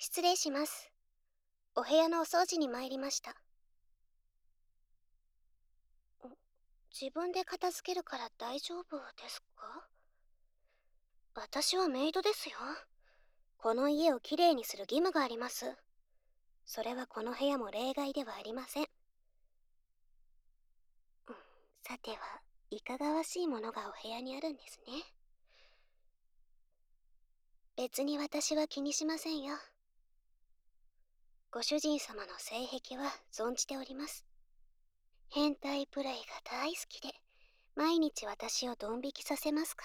失礼します。お部屋のお掃除に参りました。自分で片付けるから大丈夫ですか？私はメイドですよ。この家をきれいにする義務があります。それはこの部屋も例外ではありません。さては、いかがわしいものがお部屋にあるんですね。別に私は気にしませんよ。ご主人様の性癖は存じております。変態プレイが大好きで、毎日私をドン引きさせますから。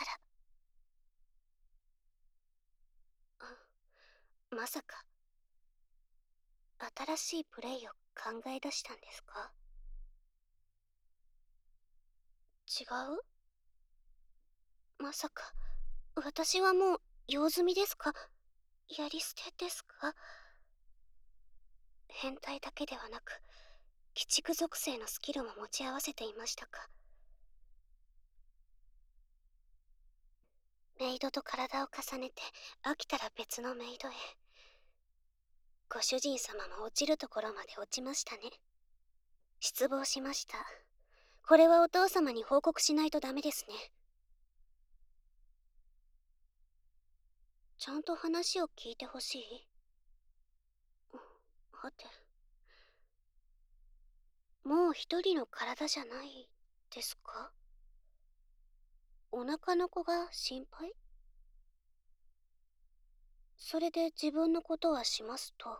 まさか、新しいプレイを考え出したんですか？違う？まさか、私はもう用済みですか？やり捨てですか？変態だけではなく、鬼畜属性のスキルも持ち合わせていましたか？メイドと体を重ねて、飽きたら別のメイドへ。ご主人様も落ちるところまで落ちましたね。失望しました。これはお父様に報告しないとダメですね。ちゃんと話を聞いてほしい？はて、もう一人の体じゃないですか？お腹の子が心配？それで自分のことはしますと。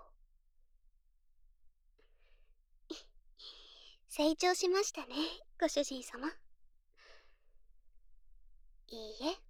成長しましたね、ご主人様。いいえ、